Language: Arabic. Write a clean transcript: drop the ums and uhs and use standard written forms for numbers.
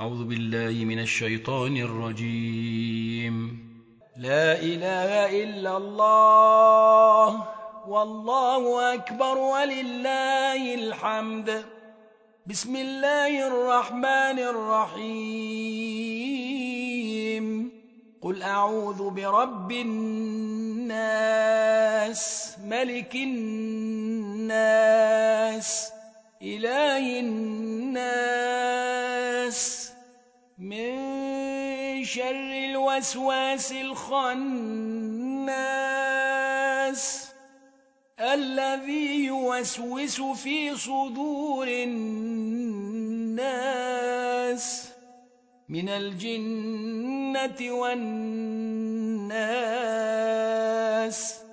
أعوذ بالله من الشيطان الرجيم. لا إله إلا الله والله أكبر ولله الحمد. بسم الله الرحمن الرحيم. قل أعوذ برب الناس ملك الناس إله الناس من شر الوسواس الخناس الذي يوسوس في صدور الناس من الجنة والناس.